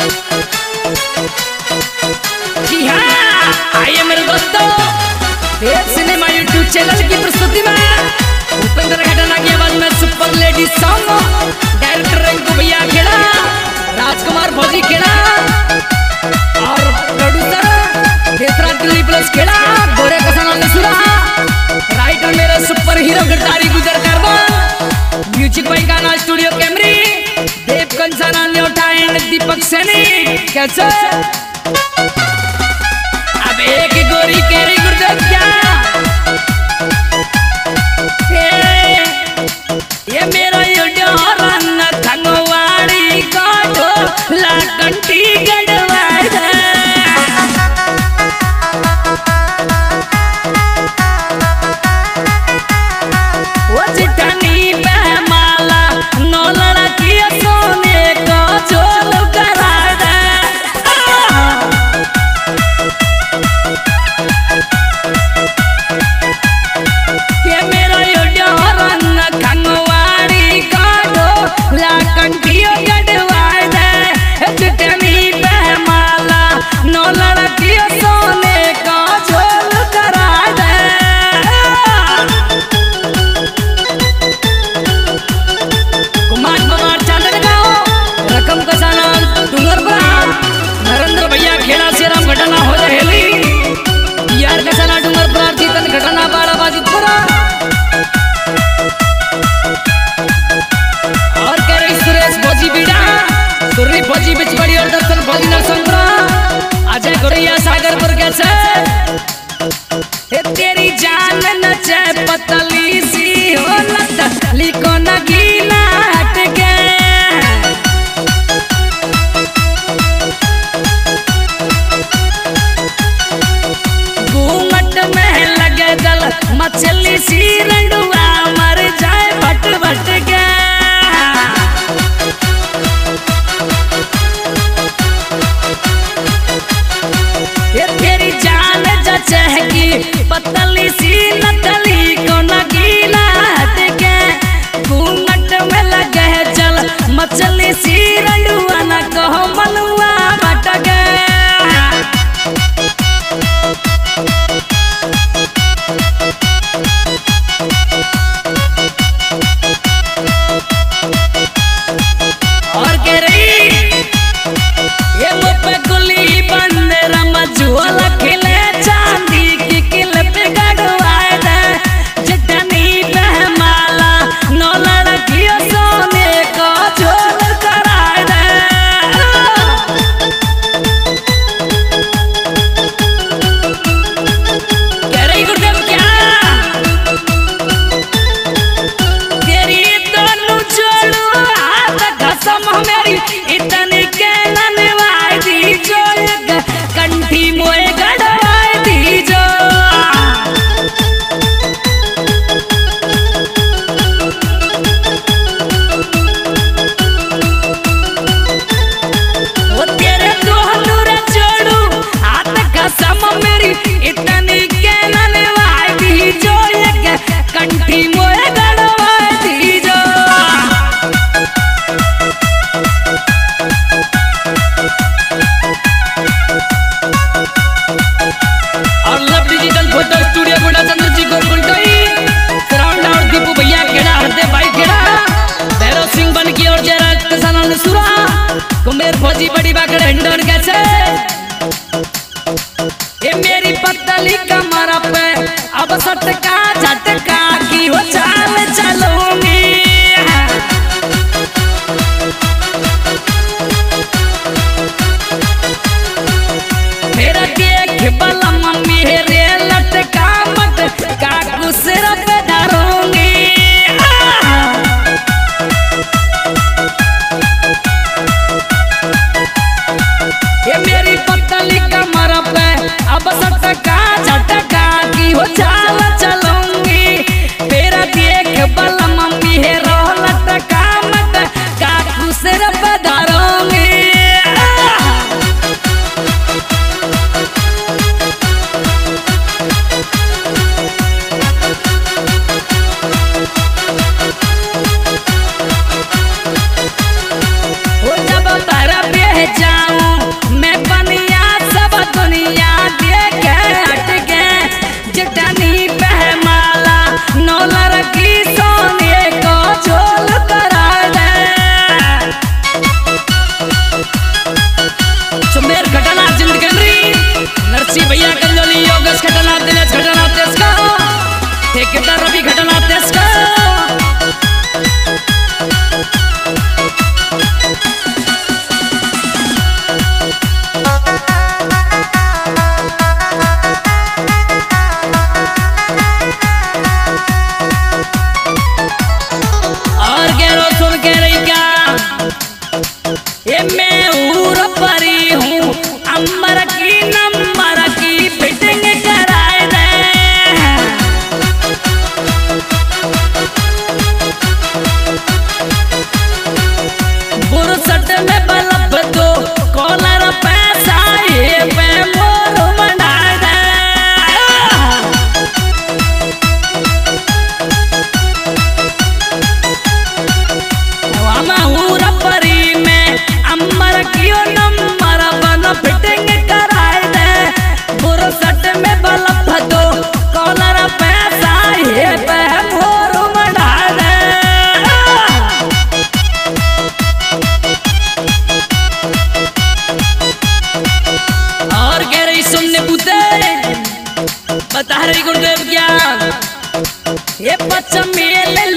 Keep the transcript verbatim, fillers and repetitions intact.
जी हाँ, आइए मेरे दोस्तों, देव सिनेमा यूट्यूब चैनल की प्रस्तुति में उपेंद्र घटना की आवाज में super lady song, director Rinku भैया खेड़ा, राजकुमार फौजी खेड़ा और producer Kesra Delhi plus Kheda, Gore Kasana Nasura, writer मेरे super hero Girdhari Gujar Karba, music by Gaana studio Kaimri, Dev Kansana Nyota and Deepak Saini. कैसे अब एक गोरी केरी गुरदेव क्या ये मेरा युड्यो रंग खंगवाड़ी काटो लाकंटी गड़वाड़ वो चिट्ठानी पे माला नौ लड़की सोने को चोल करा दे ये मेरा युड्यो रंग खंगवाड़ी काटो लाकंटियो गड़वाड़ दे चिट्ठानी पे माला नौ लड़की सोने को चोल करा दे कुमार कुमार चांदन गाओ रकम कसाना डूंगरपुरा नरेंद्र भैया खेड़ा से राम घटना हो रहेली यार कसाना डूंगरपुरा चेतन घटना बाड़ा बाजितपुरा और कह रही सुरेश फौजी बीड़ा सुर्री फौजी बिचबड़ी और दर्शन फौजी नरसंपुरा अजय गोरैया सागरपुर कैसे हे तेरी जान नचे पतली सी हो लत लिको नगीना हट गए घूमट में लगे दल मछली सी रंडुआ मर जाए भट भट गए ये तेरी जान जचेगी पतली सी नतली को नगीना हट के घूमट में लगे चल मछली सी रंडुआ न कहो मनुआ भट गए और कह रही ये मुझ पे गुली बंद रमजुआ खिले चांदी की किल पे गड़वाए दे चिट्ठानी पे माला नौ लड़कियों सोने को चोल कराए दे कह रही गुरदेव क्या तेरी दोनों छोड़ू हाथ कसम मेरी इतनी के ननवाई दी जो कंठी मोए गड़वाई दी जो वो तेरे दोनों रे छोड़ू हाथ कसम मेरी इतनी के ननवाई दी जो कंठी मोए गड़वाई दी जो और लब डिजिटल फोटो स्टूडियो गुड़ा चंद्र जी गोलगुंडई सराउंड और दीपू भैया खेड़ा हरदे भाई खेड़ा भैरव सिंह बन की और जयराज कसाना नसुरा कुमेर फौजी बड़ी बागड़ हिंडोन कैसे ये मेरी पतली कमर पे अब सटका झटका की हो चाल चलूंगी मेरा देख बला मम्मी रे लटका मत काकू सिर पे धरूंगी ये मेरी पतली कमर पे अब सटका झटका की हो चाल चलो ठेकेदार रवि घटना देश का और गैरो सुन के रही क्या ये मैं ऊर परी हूँ अमर की नंबर की फिटिंग कराए दे बुरसट में बल्ब दो कॉलर पैसा ये पे मोर बना दे वामा ऊर परी में अमर कियो नंबर बन फिटिंग कराए दे बुरसट में बल्ब दो कॉलर पैसा ये पे मोर बना दे और कह रही सुनने पुते बता रही गुरुदेव ज्ञान ये पश्चिम मेले